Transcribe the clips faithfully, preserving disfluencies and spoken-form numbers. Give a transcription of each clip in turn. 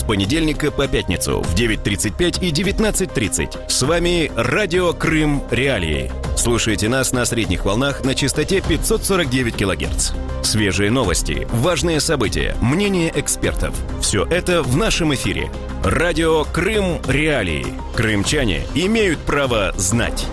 с понедельника по пятницу в девять тридцать пять и девятнадцать тридцать. С вами Радио Крым Реалии. Слушайте нас на средних волнах на частоте пятьсот сорок девять килогерц. Свежие новости, важные события, мнения экспертов. Все это в нашем эфире. Радио Крым Реалии. Крымчане имеют право знать.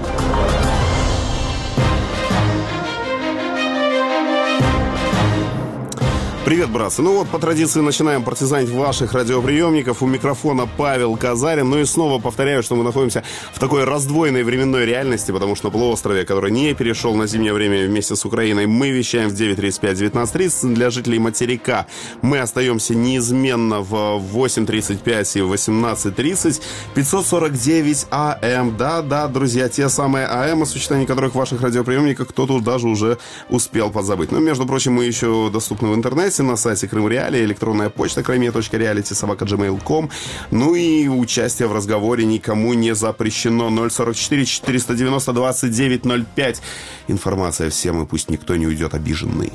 Привет, братцы. Ну вот, по традиции начинаем партизанить ваших радиоприемников. У микрофона Павел Казарин. Ну и снова повторяю, что мы находимся в такой раздвоенной временной реальности, потому что на полуострове, который не перешел на зимнее время вместе с Украиной, мы вещаем в девять тридцать пять - девятнадцать тридцать. Для жителей материка мы остаемся неизменно в восемь тридцать пять и восемнадцать тридцать. пятьсот сорок девять АМ. Да-да, друзья, те самые АМ, о сочетании которых в ваших радиоприемниках кто-то даже уже успел позабыть. Но, между прочим, мы еще доступны в интернете, на сайте Крым Реалии, электронная почта крайме точка реалити собака джимейл точка ком. Ну и участие в разговоре никому не запрещено. ноль сорок четыре четыреста девяносто двадцать девять ноль пять. Информация всем, и пусть никто не уйдет обиженный.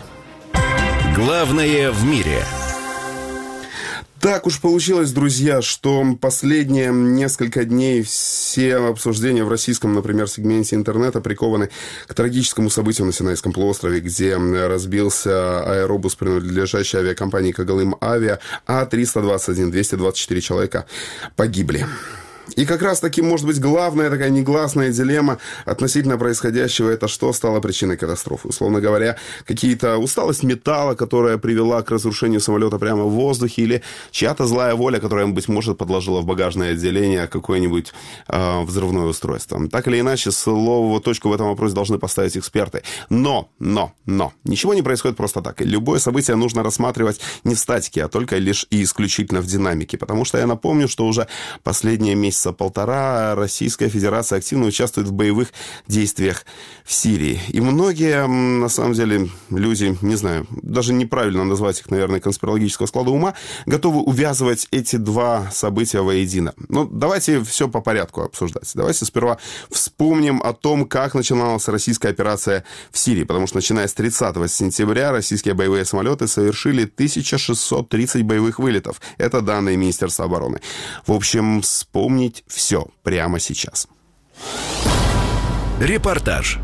Главное в мире. Так уж получилось, друзья, что последние несколько дней все обсуждения в российском, например, сегменте интернета прикованы к трагическому событию на Синайском полуострове, где разбился аэробус, принадлежащий авиакомпании «Когалым Авиа», а триста двадцать один, двести двадцать четыре человека погибли. И как раз таки, может быть, главная такая негласная дилемма относительно происходящего — это что стало причиной катастрофы. Условно говоря, какие-то усталость металла, которая привела к разрушению самолета прямо в воздухе, или чья-то злая воля, которая, быть может, подложила в багажное отделение какое-нибудь э, взрывное устройство. Так или иначе, слово точку в этом вопросе должны поставить эксперты. Но, но, но, ничего не происходит просто так. И любое событие нужно рассматривать не в статике, а только лишь и исключительно в динамике. Потому что я напомню, что уже последние месяцы Месяца полтора Российская Федерация активно участвует в боевых действиях в Сирии. И многие, на самом деле, люди, не знаю, даже неправильно назвать их, наверное, конспирологического склада ума, готовы увязывать эти два события воедино. Но давайте все по порядку обсуждать. Давайте сперва вспомним о том, как начиналась российская операция в Сирии. Потому что, начиная с тридцатого сентября, российские боевые самолеты совершили тысяча шестьсот тридцать боевых вылетов. Это данные Министерства обороны. В общем, вспомните все прямо сейчас. Репортаж.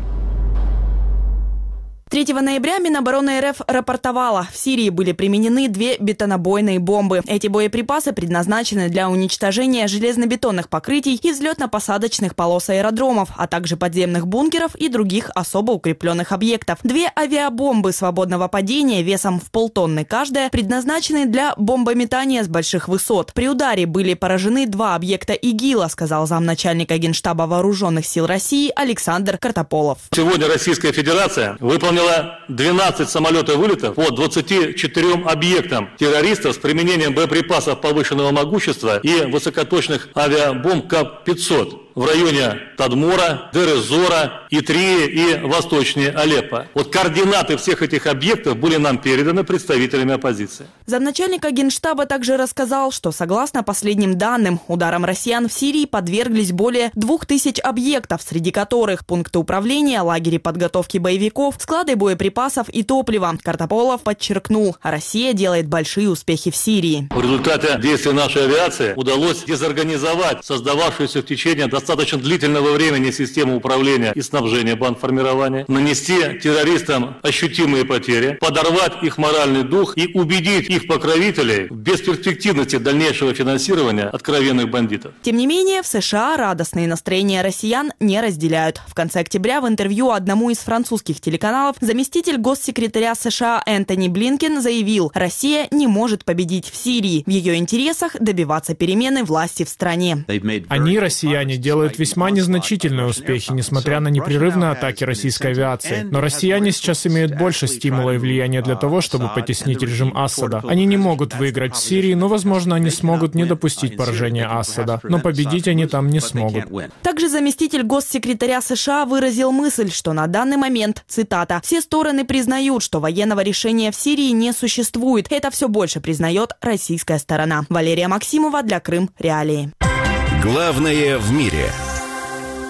третьего ноября Минобороны РФ рапортовала, в Сирии были применены две бетонобойные бомбы. Эти боеприпасы предназначены для уничтожения железнобетонных покрытий и взлетно-посадочных полос аэродромов, а также подземных бункеров и других особо укрепленных объектов. Две авиабомбы свободного падения весом в полтонны каждая предназначены для бомбометания с больших высот. При ударе были поражены два объекта ИГИЛа, сказал замначальника Генштаба Вооруженных сил России Александр Картополов. Сегодня Российская Федерация выполнила двенадцать самолетов вылетов по двадцати четырем объектам террористов с применением боеприпасов повышенного могущества и высокоточных авиабомб КАП пятьсот в районе Тадмора, Дер-эз-Зора, Итрии и восточнее Алеппо. Вот координаты всех этих объектов были нам переданы представителями оппозиции. Замначальника Генштаба также рассказал, что согласно последним данным, ударам россиян в Сирии подверглись более двух тысяч объектов, среди которых пункты управления, лагеря подготовки боевиков, склады боеприпасов и топлива. Картополов подчеркнул, Россия делает большие успехи в Сирии. В результате действий нашей авиации удалось дезорганизовать создававшуюся в течение достаточно длительного времени систему управления и снабжения бандформирования, нанести террористам ощутимые потери, подорвать их моральный дух и убедить их покровителей в бесперспективности дальнейшего финансирования откровенных бандитов. Тем не менее, в США радостные настроения россиян не разделяют. В конце октября в интервью одному из французских телеканалов заместитель госсекретаря США Энтони Блинкен заявил, Россия не может победить в Сирии. В ее интересах добиваться перемены власти в стране. Они, россияне, делают весьма незначительные успехи, несмотря на непрерывные атаки российской авиации. Но россияне сейчас имеют больше стимула и влияния для того, чтобы потеснить режим Асада. Они не могут выиграть в Сирии, но, возможно, они смогут не допустить поражения Асада. Но победить они там не смогут. Также заместитель госсекретаря США выразил мысль, что на данный момент, цитата, «все стороны признают, что военного решения в Сирии не существует. Это все больше признает российская сторона». Валерия Максимова для Крым Реалии. Главное в мире.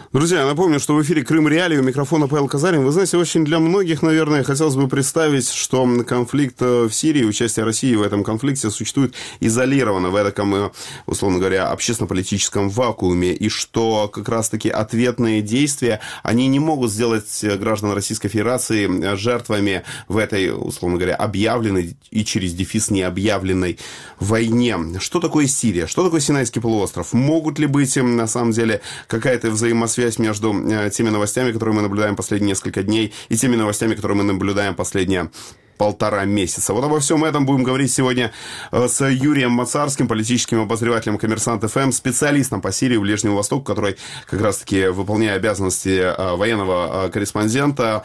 Друзья, я напомню, что в эфире «Крым Реалии», у микрофона Павел Казарин. Вы знаете, очень для многих, наверное, хотелось бы представить, что конфликт в Сирии, участие России в этом конфликте существует изолированно в этом, условно говоря, общественно-политическом вакууме, и что как раз-таки ответные действия, они не могут сделать граждан Российской Федерации жертвами в этой, условно говоря, объявленной и через дефис необъявленной войне. Что такое Сирия? Что такое Синайский полуостров? Могут ли быть, на самом деле, какая-то взаимосвязь связь между теми новостями, которые мы наблюдаем последние несколько дней, и теми новостями, которые мы наблюдаем последние полтора месяца. Вот обо всем этом будем говорить сегодня с Юрием Мацарским, политическим обозревателем «Коммерсант эф эм», специалистом по Сирии и Ближнему Востоку, который как раз-таки, выполняя обязанности военного корреспондента,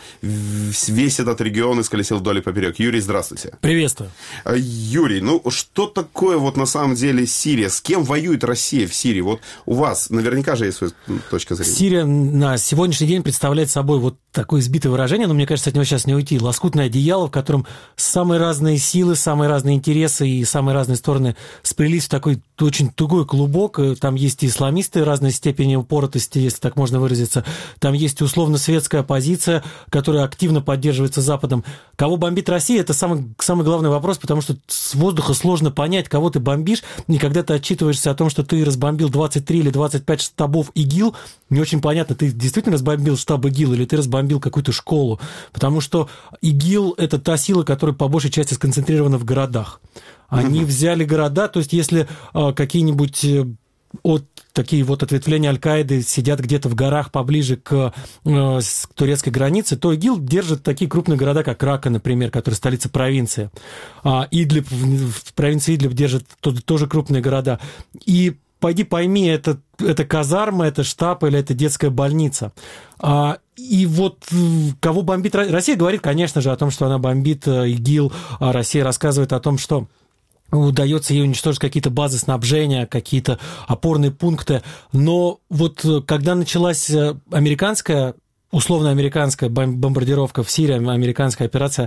весь этот регион исколесил вдоль и поперек. Юрий, здравствуйте. Приветствую. Юрий, ну что такое вот на самом деле Сирия? С кем воюет Россия в Сирии? Вот у вас наверняка же есть своя точка зрения. Сирия на сегодняшний день представляет собой вот такое избитое выражение, но мне кажется, от него сейчас не уйти. Лоскутное одеяло, в котором самые разные силы, самые разные интересы и самые разные стороны сплелись в такой очень тугой клубок. Там есть и исламисты разной степени упоротости, если так можно выразиться. Там есть условно-светская оппозиция, которая активно поддерживается Западом. Кого бомбит Россия, это самый, самый главный вопрос, потому что с воздуха сложно понять, кого ты бомбишь. И когда ты отчитываешься о том, что ты разбомбил двадцать три или двадцать пять штабов ИГИЛ, не очень понятно, ты действительно разбомбил штаб ИГИЛ или ты разбомбил какую-то школу. Потому что ИГИЛ – это та сила, которая по большей части сконцентрирована в городах. Они mm-hmm. взяли города, то есть если а, какие-нибудь от, такие вот ответвления Аль-Каиды сидят где-то в горах поближе к, а, к турецкой границе, то ИГИЛ держит такие крупные города, как Рака, например, который столица провинции. А, Идлиб, в, в провинции Идлиб держит тоже крупные города. И пойди пойми, это, это казарма, это штаб или это детская больница. А, и вот кого бомбит Россия, говорит, конечно же, о том, что она бомбит ИГИЛ. А Россия рассказывает о том, что удается ей уничтожить какие-то базы снабжения, какие-то опорные пункты. Но вот когда началась американская условно-американская бомбардировка в Сирии, американская операция,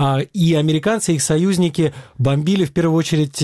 и американцы и их союзники бомбили в первую очередь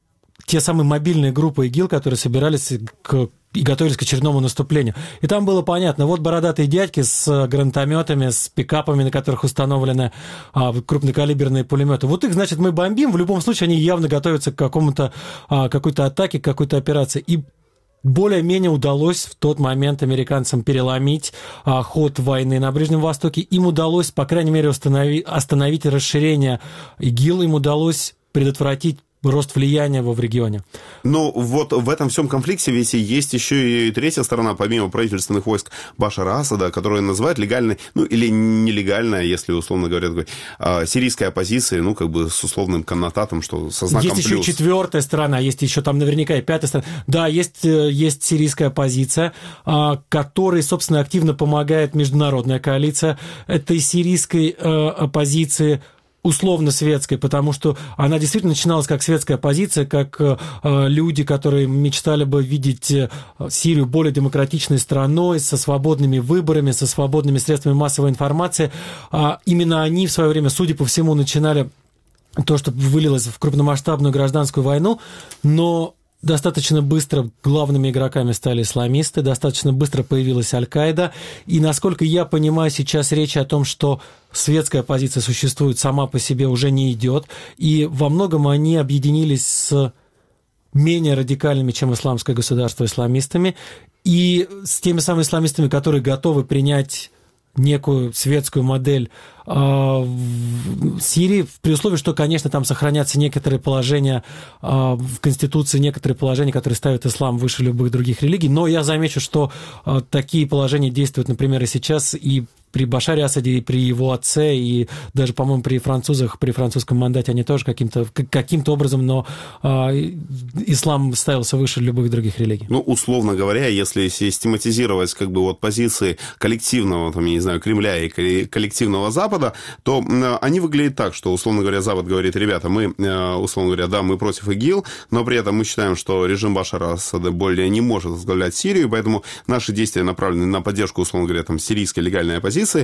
те самые мобильные группы ИГИЛ, которые собирались к, и готовились к очередному наступлению. И там было понятно, вот бородатые дядьки с гранатометами, с пикапами, на которых установлены а, крупнокалиберные пулеметы. Вот их, значит, мы бомбим. В любом случае, они явно готовятся к какому-то, а, какой-то атаке, к какой-то операции. И более-менее удалось в тот момент американцам переломить а, ход войны на Ближнем Востоке. Им удалось, по крайней мере, остановить, остановить расширение ИГИЛ. Им удалось предотвратить рост влияния в регионе. Но вот в этом всем конфликте ведь есть еще и третья сторона, помимо правительственных войск Башара Асада, которые называют легальной, ну или нелегальной, если условно говоря, такой, сирийской оппозицией, ну как бы с условным коннотатом, что со знаком есть плюс. Есть еще четвертая сторона, есть еще там наверняка и пятая сторона. Да, есть, есть сирийская оппозиция, которой, собственно, активно помогает международная коалиция этой сирийской оппозиции, условно-светской, потому что она действительно начиналась как светская оппозиция, как э, люди, которые мечтали бы видеть Сирию более демократичной страной, со свободными выборами, со свободными средствами массовой информации. А именно они в свое время, судя по всему, начинали то, что вылилось в крупномасштабную гражданскую войну, но достаточно быстро главными игроками стали исламисты, достаточно быстро появилась Аль-Каида, и, насколько я понимаю, сейчас речь о том, что светская оппозиция существует, сама по себе уже не идет, и во многом они объединились с менее радикальными, чем исламское государство, исламистами, и с теми самыми исламистами, которые готовы принять некую светскую модель э, в Сирии, при условии, что, конечно, там сохранятся некоторые положения э, в Конституции, некоторые положения, которые ставят ислам выше любых других религий, но я замечу, что э, такие положения действуют, например, и сейчас, и при Башаре Асаде, и при его отце, и даже, по-моему, при французах, при французском мандате они тоже каким-то, каким-то образом, но э, ислам ставился выше любых других религий. Ну, условно говоря, если систематизировать как бы вот позиции коллективного, там, я не знаю, Кремля и коллективного Запада, то э, они выглядят так, что, условно говоря, Запад говорит, ребята, мы, э, условно говоря, да, мы против ИГИЛ, но при этом мы считаем, что режим Башара Асада более не может возглавлять Сирию, поэтому наши действия направлены на поддержку, условно говоря, там, сирийской легальной оппозиции, позиции.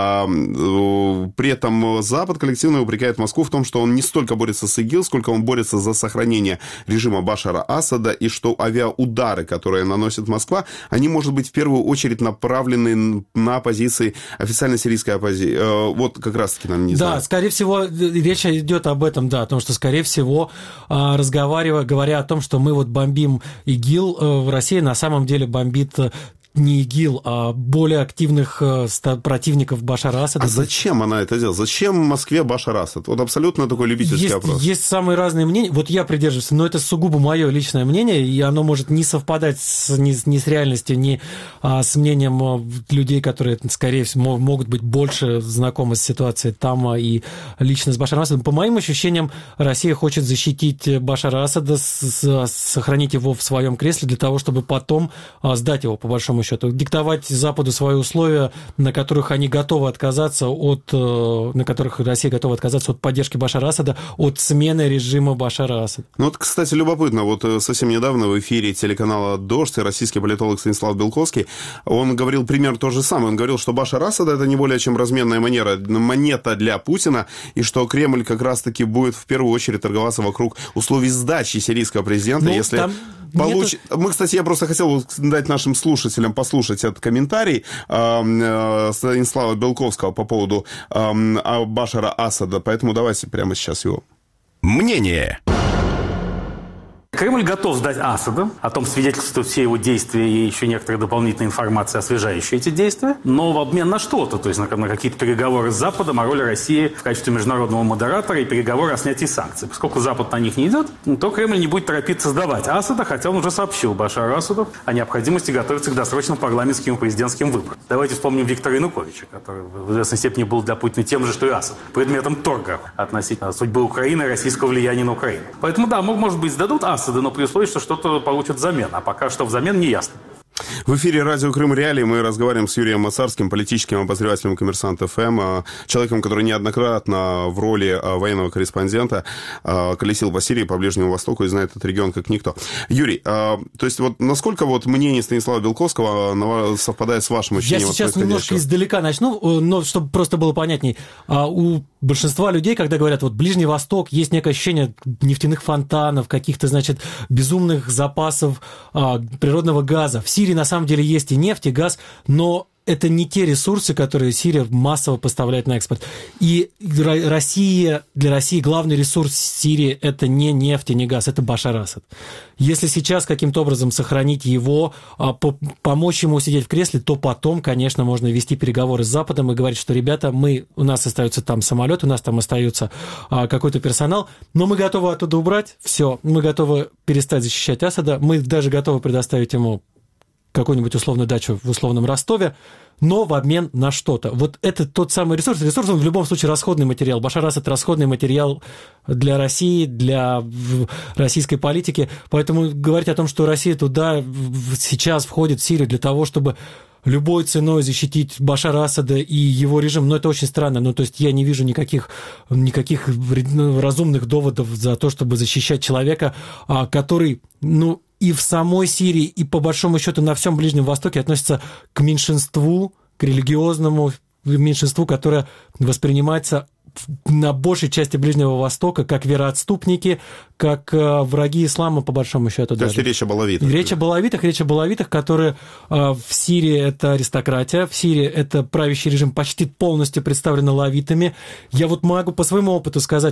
При этом Запад коллективно упрекает Москву в том, что он не столько борется с ИГИЛ, сколько он борется за сохранение режима Башара Асада, и что авиаудары, которые наносит Москва, они, может быть, в первую очередь направлены на позиции официальной сирийской оппозиции. Вот как раз-таки нам не знаю. Да, скорее всего, речь идет об этом, да, о том, что, скорее всего, разговаривая, говоря о том, что мы вот бомбим ИГИЛ, в России на самом деле бомбит не ИГИЛ, а более активных противников Башара Асада. А зачем она это делает? Зачем в Москве Башар Асад? Вот абсолютно такой любительский есть, вопрос. Есть самые разные мнения. Вот я придерживаюсь, но это сугубо мое личное мнение, и оно может не совпадать с, ни, ни с реальностью, ни а, с мнением людей, которые, скорее всего, могут быть больше знакомы с ситуацией там и лично с Башаром Асадом. По моим ощущениям, Россия хочет защитить Башара Асада, с, с, сохранить его в своем кресле для того, чтобы потом а, сдать его, по большому счету. Диктовать Западу свои условия, на которых они готовы отказаться от, на которых Россия готова отказаться от поддержки Башара Асада, от смены режима Башара Асада. Ну вот, кстати, любопытно, вот совсем недавно в эфире телеканала «Дождь» российский политолог Станислав Белковский, он говорил примерно то же самое. Он говорил, что Башар Асад это не более чем разменная манера, монета для Путина, и что Кремль как раз-таки будет в первую очередь торговаться вокруг условий сдачи сирийского президента, ну, если... Получ... Нету... Мы, кстати, я просто хотел дать нашим слушателям послушать этот комментарий э, Станислава Белковского по поводу э, Башара Асада, поэтому давайте прямо сейчас его. Мнение. Кремль готов сдать Асада, о том свидетельствуют все его действия и еще некоторая дополнительная информация, освежающая эти действия, но в обмен на что-то, то есть на, на какие-то переговоры с Западом о роли России в качестве международного модератора и переговоры о снятии санкций. Поскольку Запад на них не идет, то Кремль не будет торопиться сдавать Асада, хотя он уже сообщил Башару Асаду о необходимости готовиться к досрочным парламентским и президентским выборам. Давайте вспомним Виктора Януковича, который в известной степени был для Путина тем же, что и Асад, предметом торга относительно судьбы Украины и российского влияния на Украину. Поэтому да, может быть, сдадут Асада, но при условии, что что-то получат взамен. А пока что взамен не ясно. В эфире радио «Крым Реалии» мы разговариваем с Юрием Мацарским, политическим обозревателем «Коммерсант ФМ», человеком, который неоднократно в роли военного корреспондента колесил по Сирии, по Ближнему Востоку и знает этот регион как никто. Юрий, то есть вот насколько вот мнение Станислава Белковского совпадает с вашим ощущением? Я сейчас немножко издалека начну, но чтобы просто было понятней. У большинства людей, когда говорят, вот Ближний Восток, есть некое ощущение нефтяных фонтанов, каких-то, значит, безумных запасов природного газа. В Сирии на самом деле есть и нефть, и газ, но это не те ресурсы, которые Сирия массово поставляет на экспорт. И Россия, для России главный ресурс Сирии – это не нефть и не газ, это Башар Асад. Если сейчас каким-то образом сохранить его, помочь ему сидеть в кресле, то потом, конечно, можно вести переговоры с Западом и говорить, что, ребята, мы, у нас остается там самолет, у нас там остается какой-то персонал, но мы готовы оттуда убрать, все, мы готовы перестать защищать Асада, мы даже готовы предоставить ему какую-нибудь условную дачу в условном Ростове, но в обмен на что-то. Вот это тот самый ресурс. Ресурс, он в любом случае расходный материал. Башар Асад – расходный материал для России, для российской политики. Поэтому говорить о том, что Россия туда сейчас входит, в Сирию, для того, чтобы любой ценой защитить Башара Асада и его режим, ну, это очень странно. Ну, то есть я не вижу никаких, никаких разумных доводов за то, чтобы защищать человека, который, ну, и в самой Сирии, и по большому счету на всем Ближнем Востоке относится к меньшинству, к религиозному меньшинству, которое воспринимается на большей части Ближнего Востока как вероотступники, как враги ислама, по большому счету. То есть речь об алавитах. Речь об алавитах, речь об алавитах, которые в Сирии это аристократия, в Сирии это правящий режим почти полностью представлен алавитами. Я вот могу по своему опыту сказать,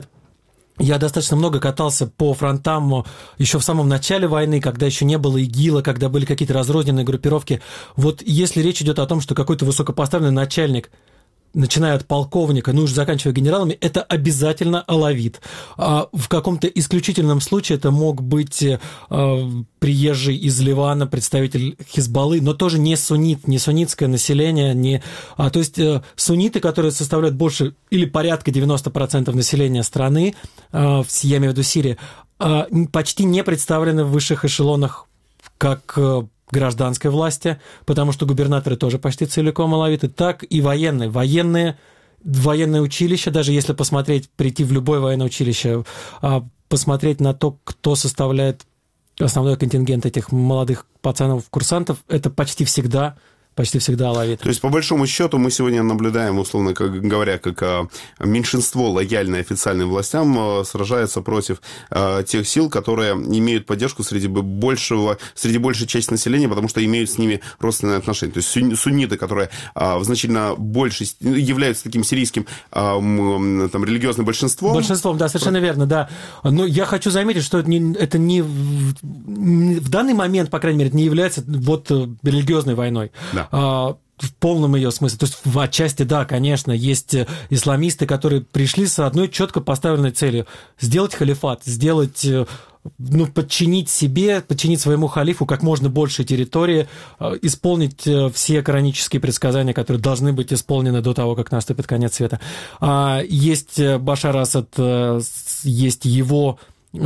я достаточно много катался по фронтам еще в самом начале войны, когда еще не было ИГИЛа, когда были какие-то разрозненные группировки. Вот если речь идет о том, что какой-то высокопоставленный начальник, начиная от полковника, ну уж заканчивая генералами, это обязательно алавит. А в каком-то исключительном случае это мог быть а, приезжий из Ливана, представитель Хизбаллы, но тоже не суннит, не суннитское население, не... А, то есть а, сунниты, которые составляют больше или порядка девяносто процентов населения страны, а, я имею в виду Сирии, а, почти не представлены в высших эшелонах как гражданской власти, потому что губернаторы тоже почти целиком алавиты, так и военные. Военные, военное училище, даже если посмотреть, прийти в любое военное училище, посмотреть на то, кто составляет основной контингент этих молодых пацанов-курсантов, это почти всегда почти всегда алавиты. То есть, по большому счету, мы сегодня наблюдаем, условно говоря, как меньшинство, лояльное официальным властям, сражается против тех сил, которые имеют поддержку среди большего, среди большей части населения, потому что имеют с ними родственные отношения. То есть сунниты, которые в значительно большей являются таким сирийским там, религиозным большинством. Большинством, да, совершенно верно, да. Но я хочу заметить, что это не, это не в данный момент, по крайней мере, это не является вот религиозной войной. Да. В полном ее смысле. То есть, в отчасти, да, конечно, есть исламисты, которые пришли с одной четко поставленной целью – сделать халифат, сделать, ну, подчинить себе, подчинить своему халифу как можно больше территории, исполнить все коранические предсказания, которые должны быть исполнены до того, как наступит конец света. Есть Башар Асад, есть его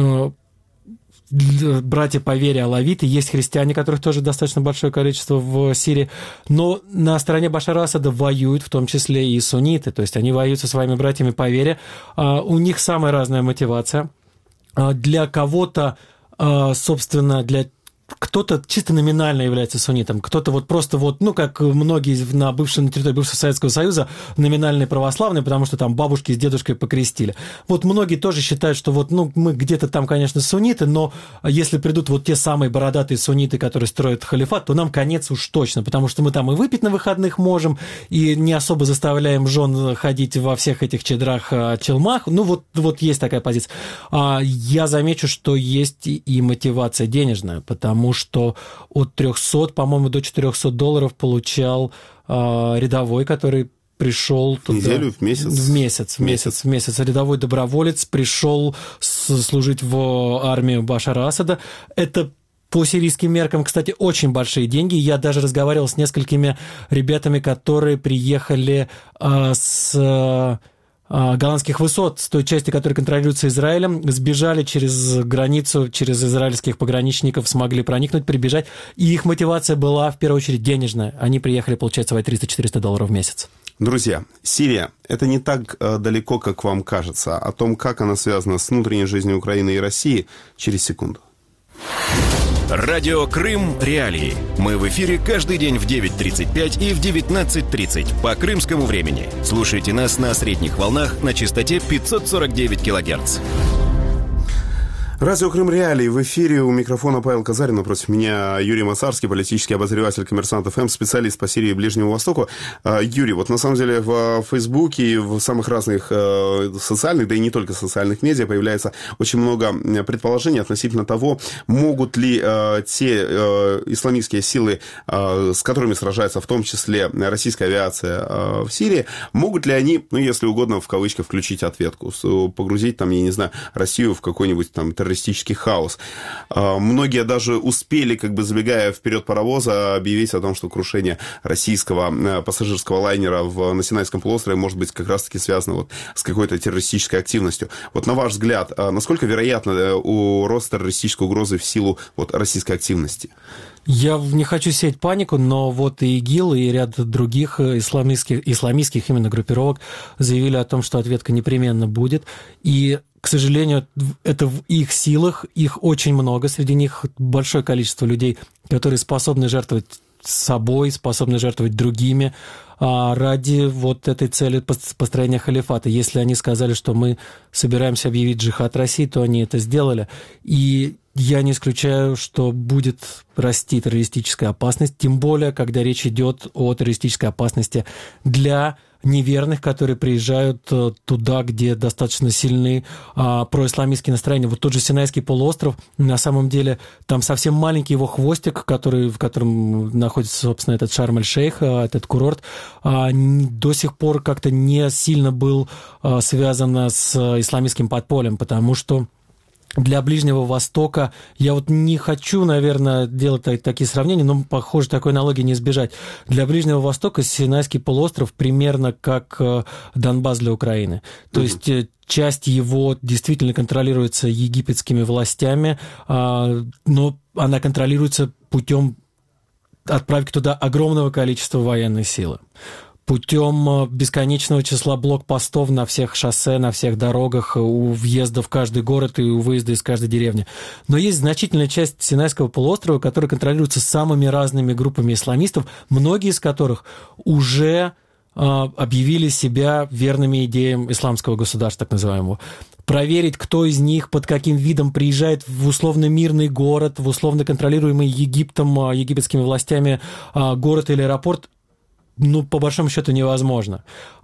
братья по вере алавиты, есть христиане, которых тоже достаточно большое количество в Сирии, но на стороне Башара Асада воюют в том числе и сунниты, то есть они воюют со своими братьями по вере, у них самая разная мотивация. Для кого-то, собственно, для кто-то чисто номинально является суннитом, кто-то вот просто вот, ну, как многие на, бывшей, на территории бывшего Советского Союза, номинальные православные, потому что там бабушки с дедушкой покрестили. Вот многие тоже считают, что вот, ну, мы где-то там, конечно, сунниты, но если придут вот те самые бородатые сунниты, которые строят халифат, то нам конец уж точно, потому что мы там и выпить на выходных можем, и не особо заставляем жен ходить во всех этих чедрах, челмах. Ну, вот, вот есть такая позиция. Я замечу, что есть и мотивация денежная, потому Потому что от трехсот, по-моему, до четырехсот долларов получал э, рядовой, который пришел туда... Неделю, в месяц? В месяц, в месяц, в месяц. Рядовой доброволец пришел служить в армию Башара Асада. Это по сирийским меркам, кстати, очень большие деньги. Я даже разговаривал с несколькими ребятами, которые приехали э, с... голландских высот, с той части, которая контролируется Израилем, сбежали через границу, через израильских пограничников, смогли проникнуть, прибежать, и их мотивация была, в первую очередь, денежная. Они приехали получать свои триста-четыреста долларов в месяц. Друзья, Сирия – это не так далеко, как вам кажется. О том, как она связана с внутренней жизнью Украины и России, через секунду. Радио Крым Реалии. Мы в эфире каждый день в девять тридцать пять и в девятнадцать тридцать по крымскому времени. Слушайте нас на средних волнах на частоте пятьсот сорок девять килогерц. Радио Крым Реалии. В эфире у микрофона Павел Казарин. Напротив меня Юрий Мацарский, политический обозреватель «Коммерсант ФМ», специалист по Сирии и Ближнему Востоку. Юрий, вот на самом деле в Фейсбуке и в самых разных социальных, да и не только социальных медиа появляется очень много предположений относительно того, могут ли те исламистские силы, с которыми сражается в том числе российская авиация в Сирии, могут ли они, ну, если угодно, в кавычках, включить ответку, погрузить там, я не знаю, Россию в какой-нибудь там террористический хаос. Многие даже успели, как бы забегая вперед паровоза, объявить о том, что крушение российского пассажирского лайнера в, на Синайском полуострове может быть как раз-таки связано вот с какой-то террористической активностью. Вот на ваш взгляд, насколько вероятно у роста террористической угрозы в силу вот российской активности? Я не хочу сеять панику, но вот и ИГИЛ, и ряд других исламистских, исламистских именно группировок заявили о том, что ответка непременно будет. И, к сожалению, это в их силах, их очень много, среди них большое количество людей, которые способны жертвовать собой, способны жертвовать другими ради вот этой цели построения халифата. Если они сказали, что мы собираемся объявить джихад России, то они это сделали. И я не исключаю, что будет расти террористическая опасность, тем более, когда речь идет о террористической опасности для неверных, которые приезжают туда, где достаточно сильны а, происламистские настроения. Вот тот же Синайский полуостров, на самом деле, там совсем маленький его хвостик, который, в котором находится, собственно, этот Шарм-эль-Шейх, этот курорт, а, до сих пор как-то не сильно был а, связан с исламистским подпольем, потому что для Ближнего Востока, я вот не хочу, наверное, делать такие сравнения, но, похоже, такой аналогии не избежать. Для Ближнего Востока Синайский полуостров примерно как Донбасс для Украины. То mm-hmm. есть часть его действительно контролируется египетскими властями, но она контролируется путем отправки туда огромного количества военной силы. путем бесконечного числа блокпостов на всех шоссе, на всех дорогах, у въезда в каждый город и у выезда из каждой деревни. Но есть значительная часть Синайского полуострова, которая контролируется самыми разными группами исламистов, многие из которых уже объявили себя верными идеям исламского государства, так называемого. Проверить, кто из них под каким видом приезжает в условно-мирный город, в условно контролируемый Египтом, египетскими властями город или аэропорт, ну, по большому счету, невозможно.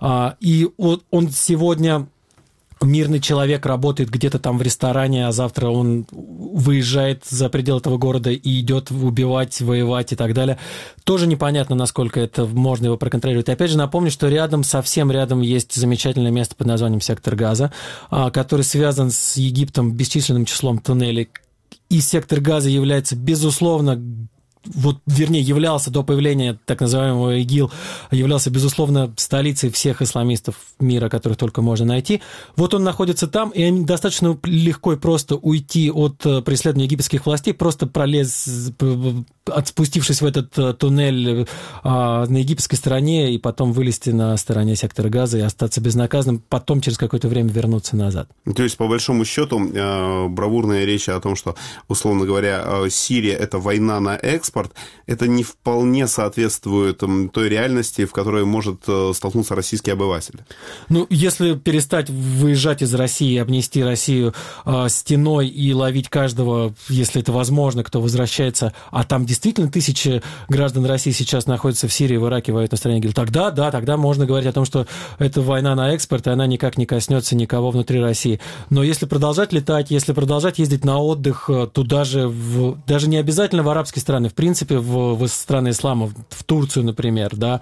И он сегодня... Мирный человек работает где-то там в ресторане, а завтра он выезжает за пределы этого города и идет убивать, воевать и так далее. Тоже непонятно, насколько это можно его проконтролировать. И опять же напомню, что рядом, совсем рядом есть замечательное место под названием Сектор Газа, который связан с Египтом бесчисленным числом туннелей. И Сектор Газа является, безусловно, вот, вернее, являлся до появления так называемого ИГИЛ, являлся, безусловно, столицей всех исламистов мира, которых только можно найти. Вот он находится там, и они достаточно легко и просто уйти от преследования египетских властей, просто пролез, спустившись в этот туннель а, на египетской стороне, и потом вылезти на стороне Сектора Газа и остаться безнаказанным, потом через какое-то время вернуться назад. То есть, по большому счету, бравурная речь о том, что, условно говоря, Сирия – это война на экспорт, это не вполне соответствует той реальности, в которой может столкнуться российский обыватель. Ну, если перестать выезжать из России, обнести Россию э, стеной и ловить каждого, если это возможно, кто возвращается, а там действительно тысячи граждан России сейчас находятся в Сирии, в Ираке, воюют на стороне ИГИЛ, тогда, да, тогда можно говорить о том, что это война на экспорт, и она никак не коснется никого внутри России. Но если продолжать летать, если продолжать ездить на отдых туда же, в, даже не обязательно в арабские страны, в принципе, в, в страны ислама, в Турцию, например, да,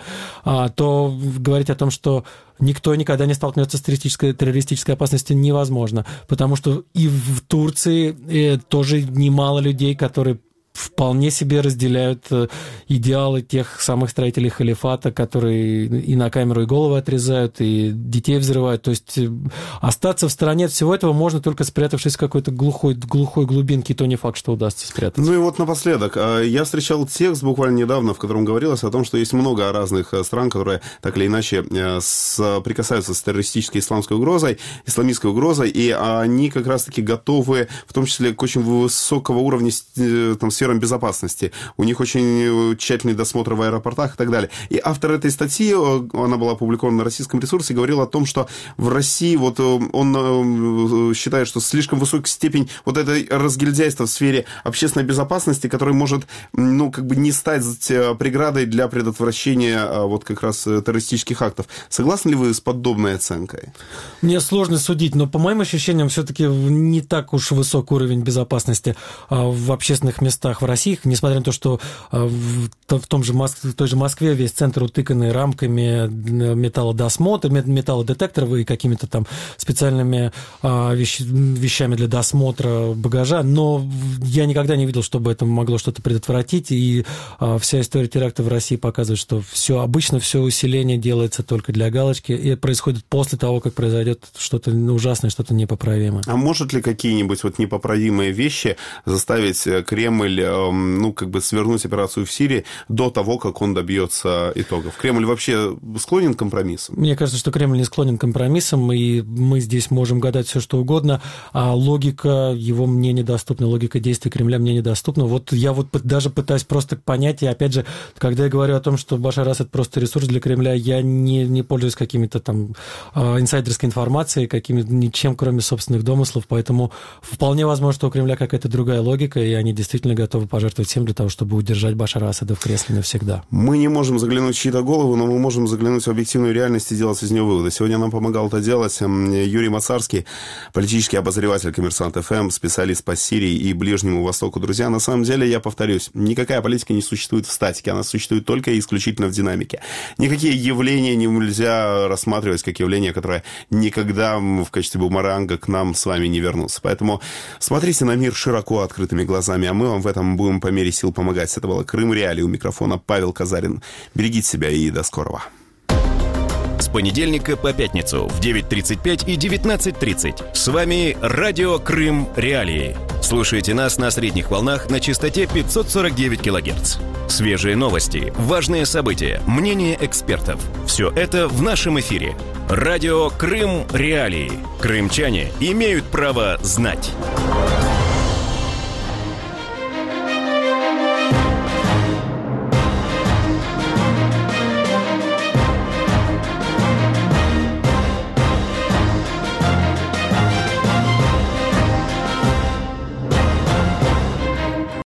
то говорить о том, что никто никогда не столкнется с террористической, террористической опасностью, невозможно, потому что и в Турции тоже немало людей, которые вполне себе разделяют идеалы тех самых строителей халифата, которые и на камеру и головы отрезают, и детей взрывают. То есть остаться в стороне от всего этого можно только спрятавшись в какой-то глухой, глухой глубинке, и то не факт, что удастся спрятаться. Ну и вот напоследок. Я встречал текст буквально недавно, в котором говорилось о том, что есть много разных стран, которые так или иначе соприкасаются с террористической исламской угрозой, исламистской угрозой, и они как раз-таки готовы, в том числе к очень высокого уровня там, сферам безопасности. У них очень тщательный досмотр в аэропортах и так далее. И автор этой статьи, она была опубликована на российском ресурсе, говорил о том, что в России вот он считает, что слишком высокая степень вот этой разгильдяйства в сфере общественной безопасности, который может, ну, как бы не стать преградой для предотвращения вот как раз террористических актов. Согласны ли вы с подобной оценкой? Мне сложно судить, но по моим ощущениям все-таки не так уж высок уровень безопасности в общественных местах в России, несмотря на то, что в, в, том же Моск... в той же Москве весь центр утыканный рамками металлодосмотра, металлодетекторов и какими-то там специальными вещ... вещами для досмотра багажа, но я никогда не видел, чтобы это могло что-то предотвратить, и вся история теракта в России показывает, что все, обычно все усиление делается только для галочки, и происходит после того, как произойдет что-то ужасное, что-то непоправимое. А может ли какие-нибудь вот непоправимые вещи заставить Кремль, ну, как бы свернуть операцию в Сирии до того, как он добьется итогов? Кремль вообще склонен к компромиссам? Мне кажется, что Кремль не склонен к компромиссам, и мы здесь можем гадать все, что угодно, а логика его мне недоступна, логика действий Кремля мне недоступна. Вот я вот даже пытаюсь просто понять, и опять же, когда я говорю о том, что Башар Асад просто ресурс для Кремля, я не, не пользуюсь какими-то там инсайдерской информацией, какими-то ничем, кроме собственных домыслов, поэтому вполне возможно, что у Кремля какая-то другая логика, и они действительно готовы пожертвовать всем для того, чтобы удержать Башара Асада в кресле навсегда. Мы не можем заглянуть в чьи-то головы, но мы можем заглянуть в объективную реальность и делать из нее выводы. Сегодня нам помогал это делать Юрий Мацарский, политический обозреватель «Коммерсант эф эм», специалист по Сирии и Ближнему Востоку. Друзья, на самом деле, я повторюсь, никакая политика не существует в статике, она существует только и исключительно в динамике. Никакие явления нельзя рассматривать как явления, которые никогда в качестве бумеранга к нам с вами не вернутся. Поэтому смотрите на мир широко открытыми глазами, а мы вам в этом будем по мере сил помогать. Это было Крым Реалии. У микрофона Павел Казарин. Берегите себя и до скорого. С понедельника по пятницу в девять тридцать пять и девятнадцать тридцать. С вами Радио Крым Реалии. Слушайте нас на средних волнах на частоте пятьсот сорок девять килогерц. Свежие новости, важные события, мнения экспертов. Все это в нашем эфире. Радио Крым Реалии. Крымчане имеют право знать.